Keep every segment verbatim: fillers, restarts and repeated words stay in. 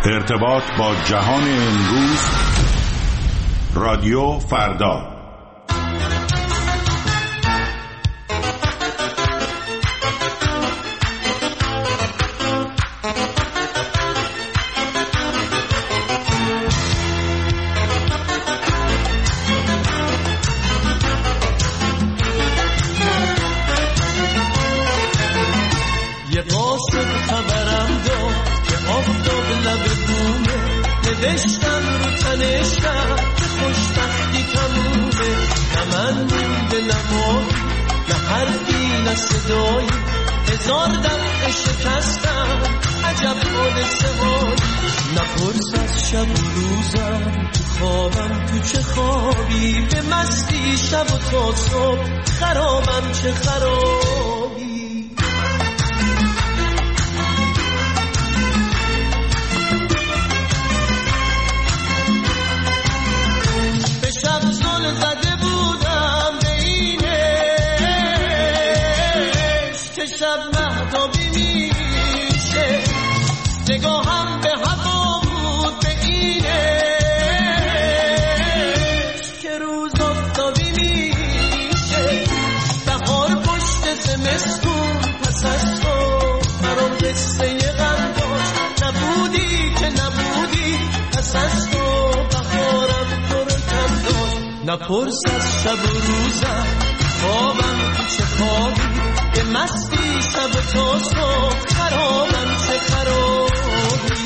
ارتباط با جهان امروز، رادیو فردا. یه قاصد خبرم داد که آفتاب لب بومه، نوشتم رو تنشتم که خوشبختی تمومه. نه من مونده نمایی، نه حرفی نه صدایی، هزار دفعه شکستم عجب حادثه هایی. نپرس از شب و روزم، تو خوابم تو چه خوابی، به مستی شب و تا صبح خرابم چه خرابی. زده بودم به اینش که شب مهتابی میشه، نگاهم به هوا بود به اینش که روز آفتابی میشه. بهار پشت زمستون پس از تو برام قصه غم داشت، نبودی که نبودی پس از تو بهارم تو رو کم داشت. نپرس از شب و روزم، خوابم تو چه خوابی، به مستی شب و تا صبح خرابم چه خرابی.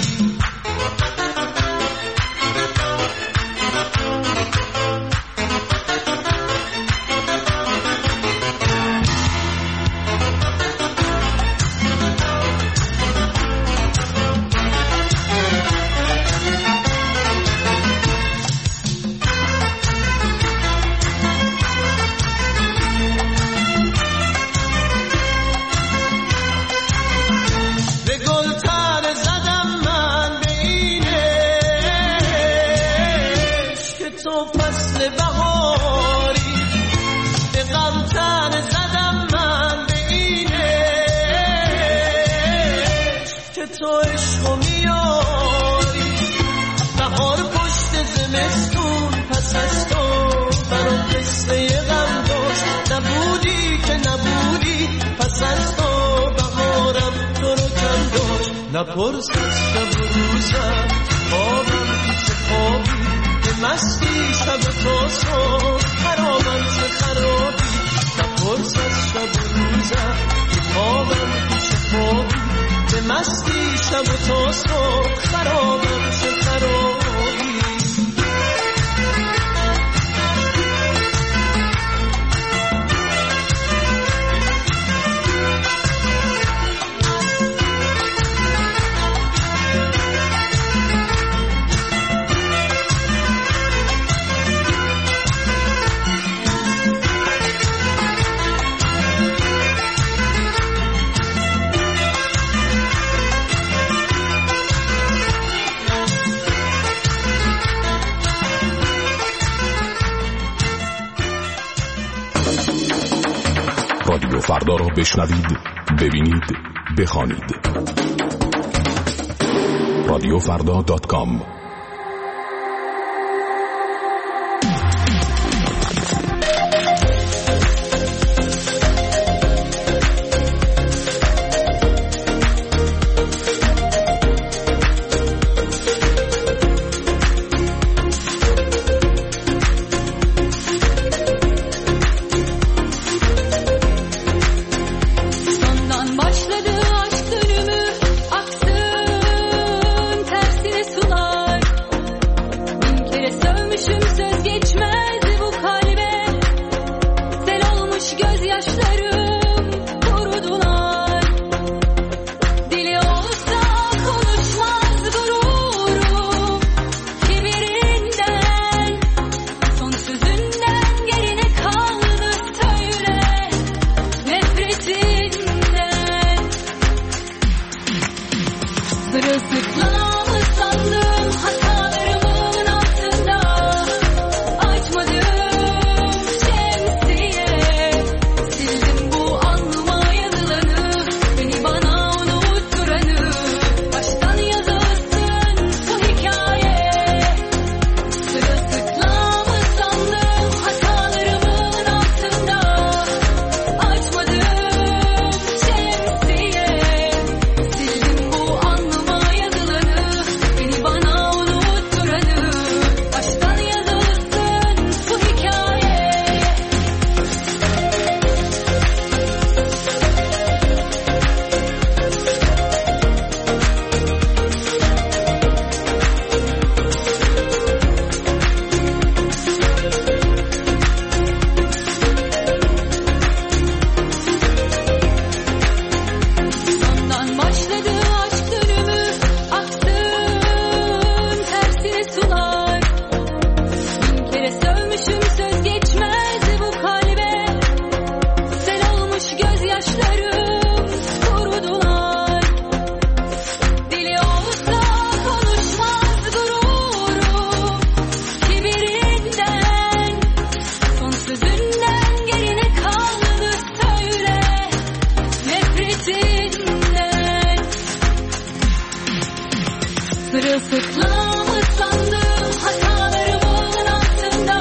تو عشقو میاری، بهار پشت زمستون پس از تو برام قصه غم داشت، نبودی که نبودی پس از تو بهارم تو رو کم داشت. نپرس از شب و روزم، خوابم تو چه خوابی، به مستی شب و تا صبح خرابم چه خرابی. نپرس از شب و روزم، خوابم تو چه خوابی، به مستی شب و تا صبح خرابم چه خرابی. رادیو فردا را بشنوید، ببینید، بخوانید. رادیو فردا دات کام. Sırılsıklam ıslandım hatalarımın altında.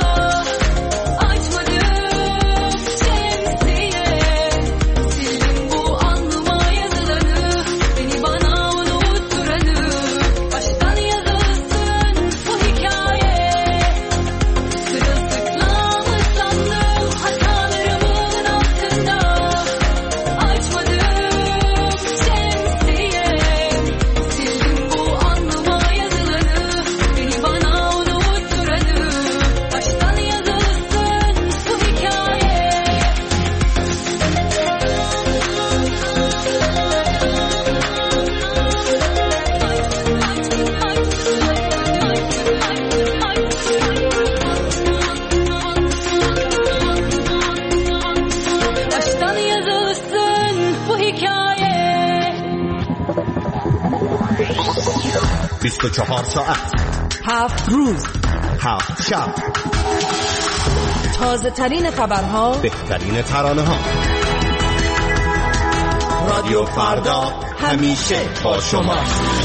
Açmadım şemsiye, sildim bu alnıma yazılanı, beni bana unutturanı. Baştan yazılsın bu hikaye. Sırılsıklam ıslandım hatalarımın altında. Açmadım şemsiye, sildim bu alnıma yazılanı, beni bana unutturanı. Baştan yazılsın bu hikaye. Baştan yazılsın bu hikaye. بیست و چهار ساعت هفت روز هفت شب تازه ترین خبرها، بهترین ترانه ها. رادیو فردا همیشه با شما.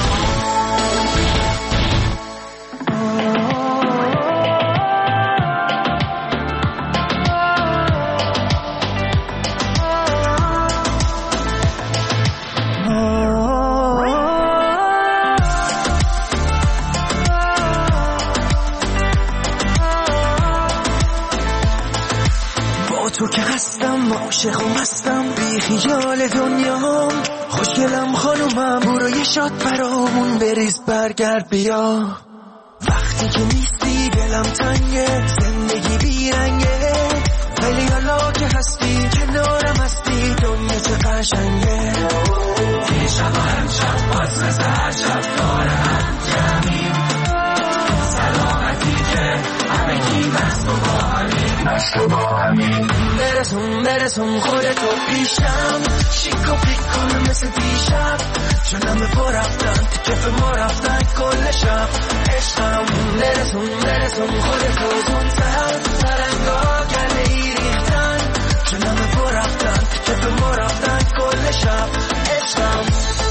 تو که هستم عاشقم هستم بی خیال دنیام، خوشگلم خانومم برو یه شات برامون بریز برگرد بیا. وقتی که نیستی دلم تنگه، زندگی بیرنگه، ولی حالا که هستی کنارم هستی دنیا چه قشنگه. یه شب و امشب باز مثل هر شب دور هم جمعیم، سلامتی که همگی مست و با همین مست و با همین. برسون برسون خودتو پیشم، شیک و پیک کن مثل دیشب، جونم پر رفتن کف ما رفتن کل شب عشقم. برسون برسون خودتو زودتر، سرنگا گله ای ریختن، جونم پر رفتن کف ما رفتن کل شب عشقم.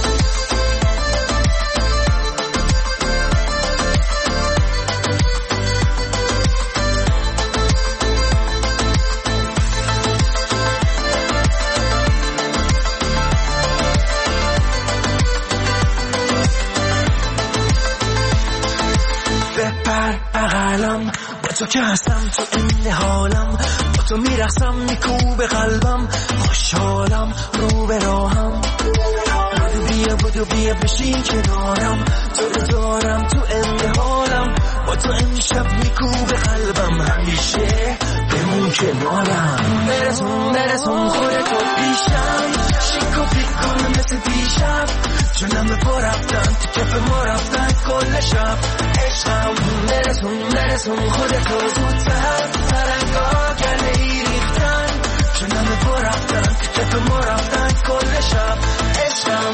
بپر بغلم، با تو که هستم تو این حالم، با تو میرقصم میکوب قلبم، خوشحالم رو به راهم. بودو بیا بودو بیا بشین کنارم، تو رو دارم تو این حالم، با تو امشب میکوب قلبم، همیشه بمون کنارم. برسون برسون خودتو پیشم، شیک و پیک کن مثل دیشب، جونم پر رفتن تو کف ما رفتن کل شب عشقم. برسون برسون خودتو زودتر، سرنگا گله ای ریختن، جونم پر رفتن تو کف ما رفتن کل شب عشقم.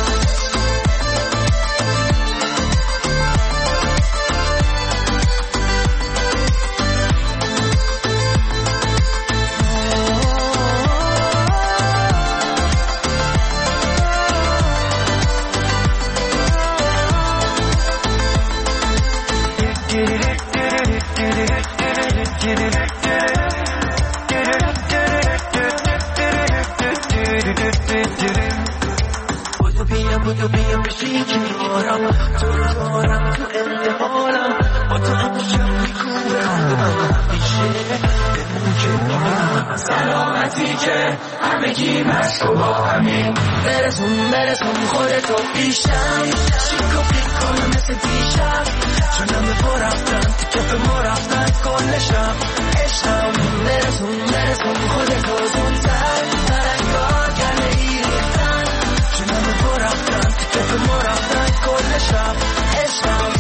بودو بیا بودو بیا بشین کنارم، تو رو دارم تو انتحالم، با تو امشب میکوبه قلبم، همیشه بمون کنارم. سلامتی که همگی مست و با همین. برسون برسون خودتو پیشم، شیک و پیک کن مثل دیشب، جونم پر رفتن تو کف ما رفتن کل شب عشقم. برسون برسون خودتو زودتر، سرنگا گله ای ریختن، جونم پر رفتن تو کف ما رفتن کل شب عشقم.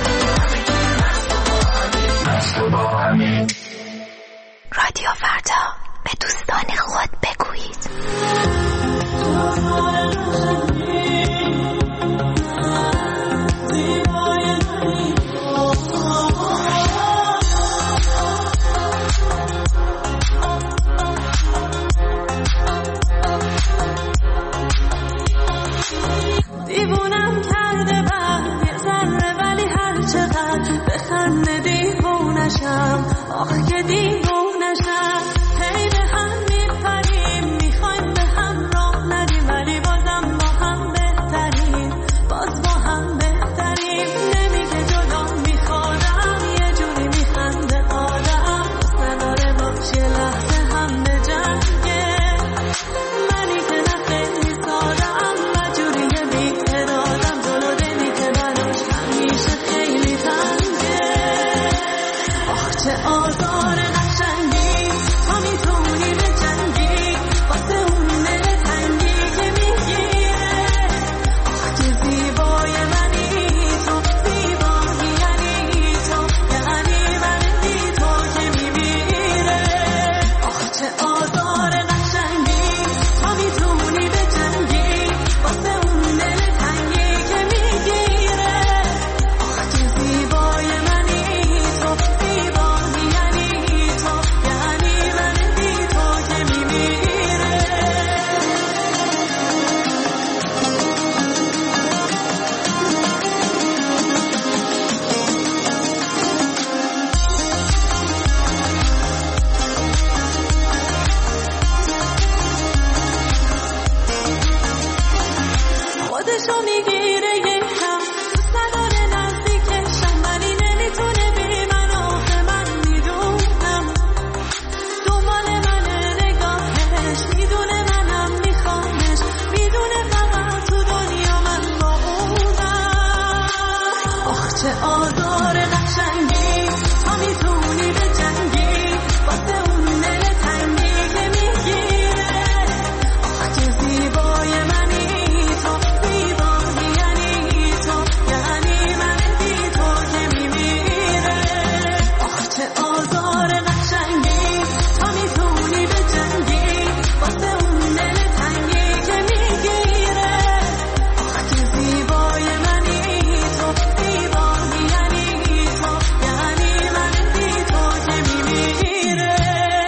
رادیو فردا. نشم آخ که دیوونشم هی به هم میپریم میخوایم به هم راه ندیم ولی بازم با هم بهتریم باز با هم بهتریم نمیگه جدا میخوادم یه جوری میخنده آدم نداره باشه لحظه هم به جنگه منی که نخیلی سادم و جوری بی ارادم جلو دلی که براش همیشه خیلی تنگه آخ چه آزار قشنگی تا میتونی به جنگی واسه اون دل تنگی که میگیره آخ چه زیبای منی تو زیبایی یعنی تو یعنی من بی تو که میمیره آخ چه آزار قشنگی تا میتونی به جنگی واسه اون دل تنگی که میگیره آخ چه زیبای منی تو زیبایی یعنی تو یعنی من بی تو که میمیره خودشو میگیره یکم دوست نداره نزدیکشم ولی نمیتونه بی من آخه من میدونم دنبال منه نگاهش میدونه منم میخوامش میدونه فقط تو دنیا من با اونم آخ چه آزار قشنگی تا میتونی به جنگی واسه اون دل تنگی که میگیره آخ چه زیبای منی تو زیبایی یعنی تو یعنی من بی تو که میمیره آخ چه آزار قشنگی تا میتونی به جنگی واسه اون دل تنگی که میگیره آخ چه زیبای منی تو زیبایی یعنی تو یعنی من بی تو که میمیره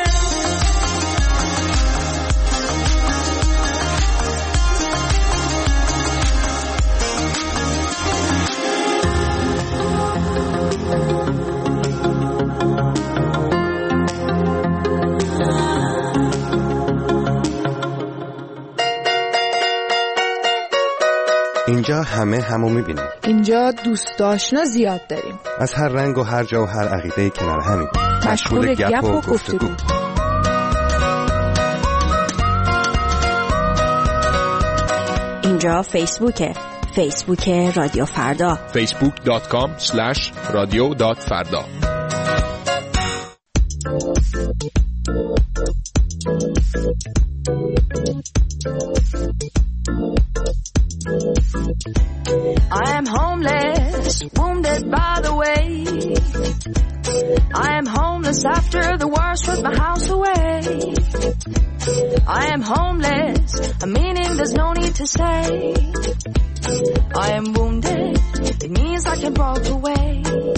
اینجا همه همو میبینیم. اینجا دوست آشنا زیاد داریم. از هر رنگ و هر جا و هر عقیده کنار همین. مشغول گپ و گفتگو. اینجا فیسبوکه. فیسبوک رادیو فردا. فیسبوک دات کام اسلش رادیو دات فردا. I am homeless, wounded by the way. I am homeless after the war stripped my house away. I am homeless, a meaning there's no need to say. I am wounded, it means I can walk away.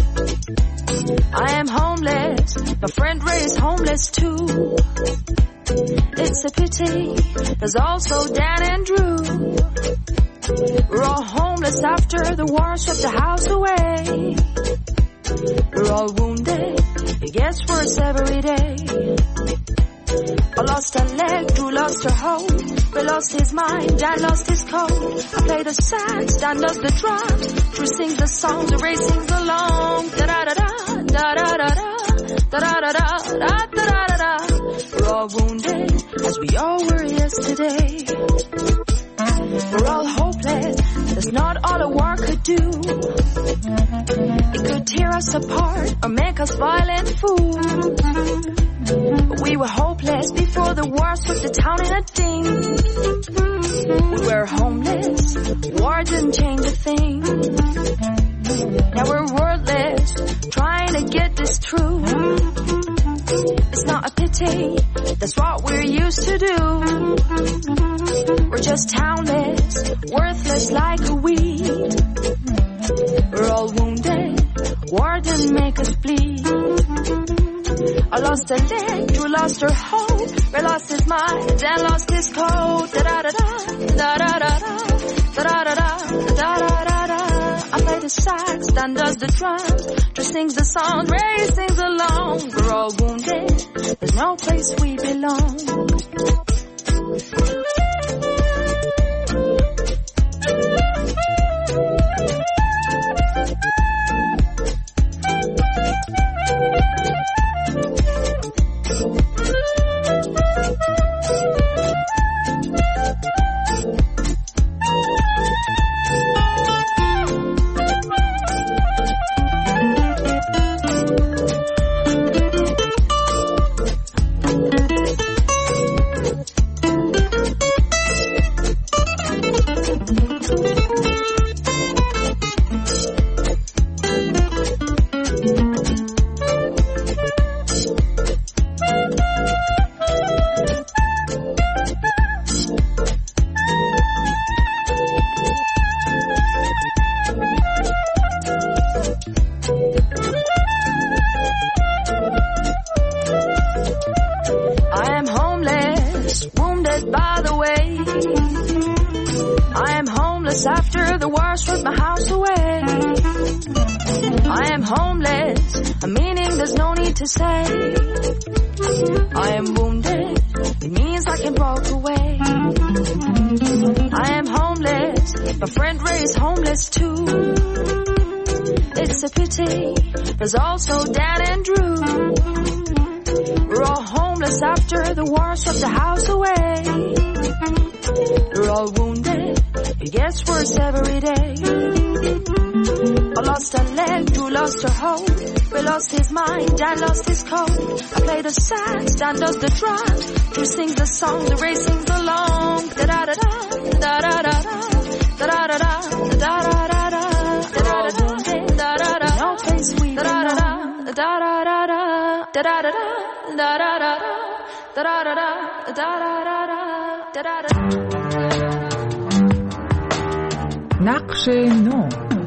I am homeless, my friend Ray is homeless too. It's a pity, there's also Dan and Drew. We're all homeless after the war stripped the house away. We're all wounded, it gets worse every day. I lost a leg, Drew lost her hope. Ray lost his mind, Dan lost his coat. I play the sax, Dan does the drums. Drew sings the songs, Ray sings along. Da-da-da-da, da-da-da-da, da-da-da-da, da-da-da-da. We're all wounded, as we all were yesterday. We're all hopeless, that's not all a war could do. It could tear us apart or make us violent fools. But we were hopeless before the war swept the town in a ding. We were homeless, war didn't change a thing. Now we're wordless, trying to get this true. It's not a pity, that's what we're used to do. We're just townless, worthless like a weed. We're all wounded, war didn't make us bleed. I lost a leg, Drew lost her hope. Ray lost his mind, Dan lost his coat. Da-da-da-da, da-da-da-da, da-da-da-da, da-da-da-da. I play the sax, Dan does the drums. Drew sings the song, Ray sings along. We're all wounded, there's no place we belong. There's also Dan and Drew. We're all homeless after the war swept the house away. We're all wounded, it gets worse every day. I lost a leg, Drew lost her hope. Ray lost his mind, Dan lost his coat. I play the sax, Dan does the drums. Drew sings the song, the Ray sings along. Da-da-da-da, da-da-da-da, da-da-da-da, da-da-da-da. We're all wounded, da-da-da, no place we belong. Da-da-da-da, da-da-da-da, da-da-da-da, da-da-da-da, da-da-da-da, da-da-da. نقش نو.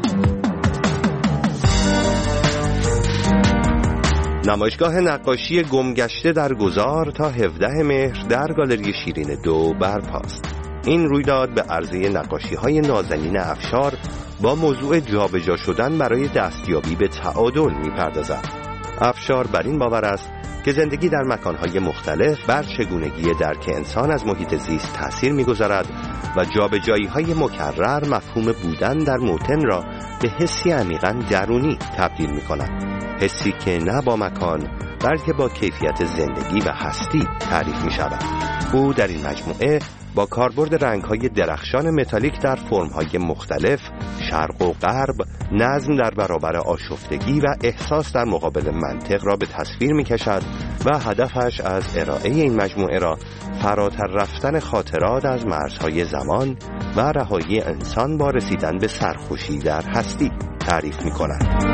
نمایشگاه نقاشی گمگشته در گذار تا هفدهم مهر در گالری شیرین دو برپاست. این رویداد به عرضه نقاشی‌های نازنین افشار با موضوع جابجا شدن برای دستیابی به تعادل می‌پردازد. افشار بر این باور است که زندگی در مکان‌های مختلف بر چگونگی درک انسان از محیط زیست تأثیر می‌گذارد و جابجایی‌های مکرر مفهوم بودن در موطن را به حسی عمیقاً درونی تبدیل می‌کند. حسی که نه با مکان بلکه با کیفیت زندگی و هستی تعریف می‌شود. او در این مجموعه با کاربرد رنگ‌های درخشان متالیک در فرم‌های مختلف، شرق و غرب، نظم در برابر آشفتگی و احساس در مقابل منطق را به تصویر می‌کشد و هدفش از ارائه این مجموعه را فراتر رفتن خاطرات از مرزهای زمان و رهایی انسان با رسیدن به سرخوشی در هستی تعریف می‌کند.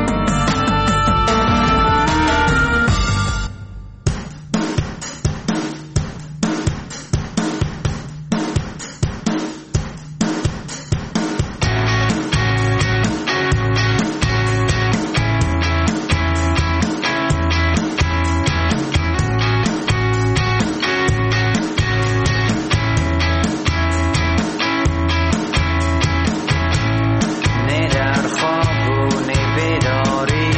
نه در خواب و نه بیداری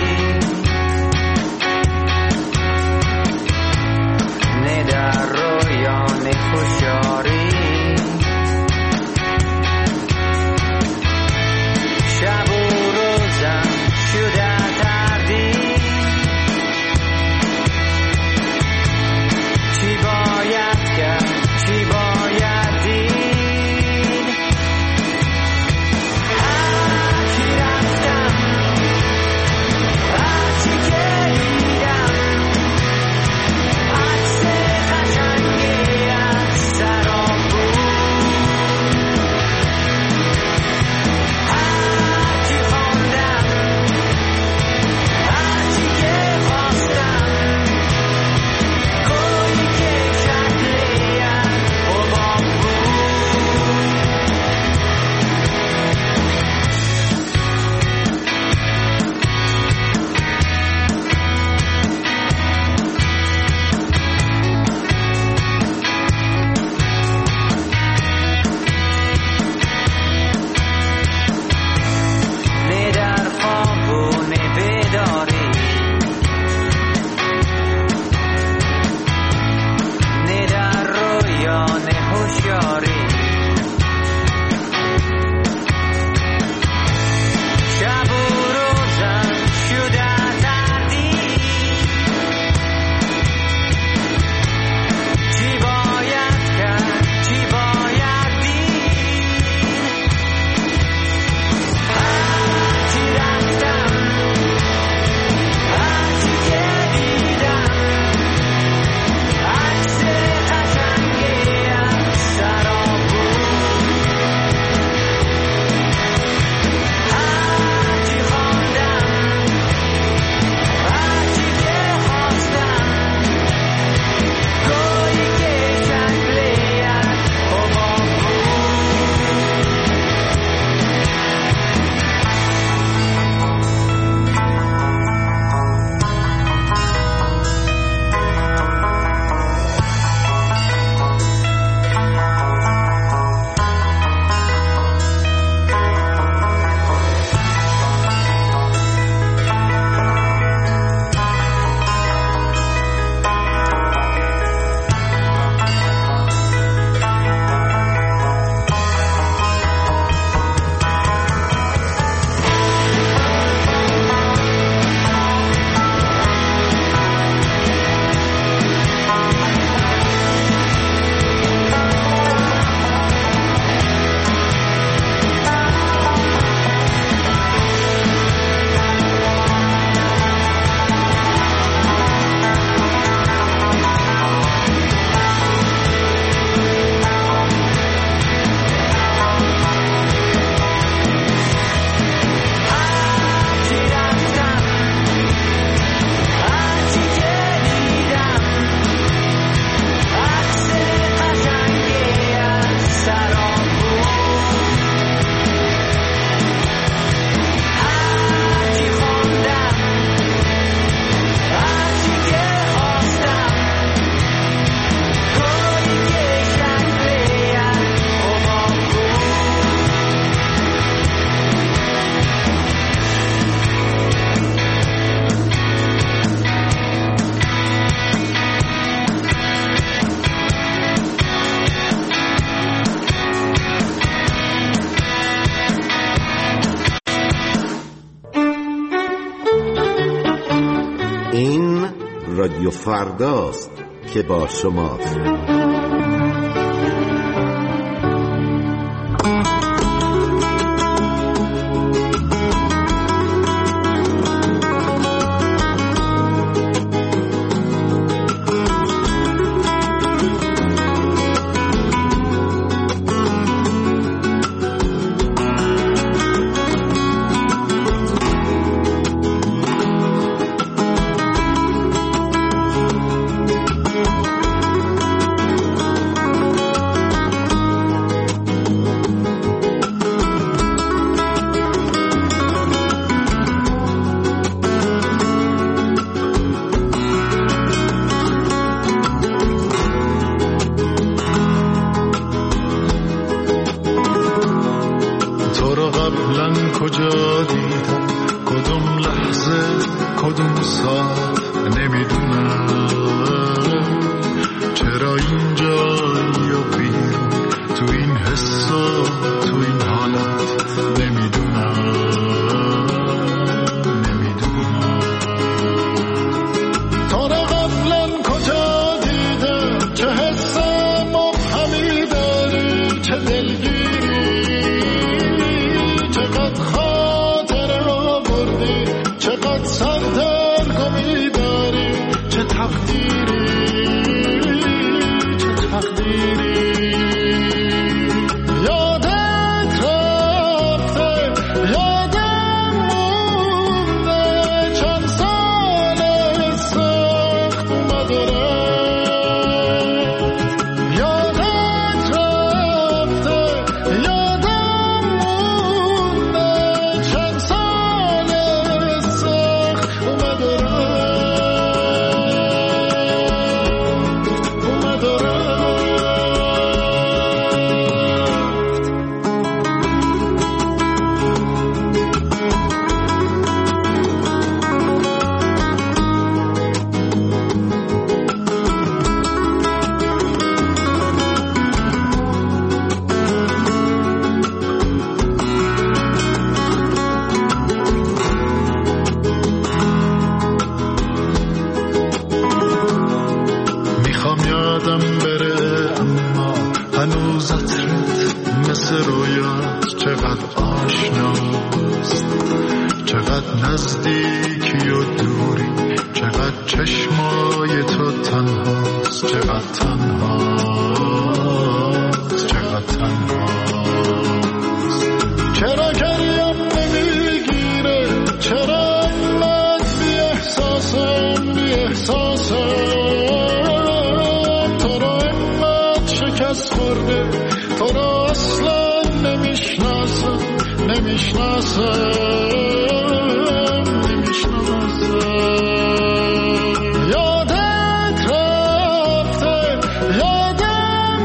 رادیو فرداست که با شماست.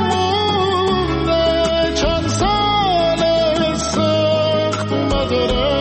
داره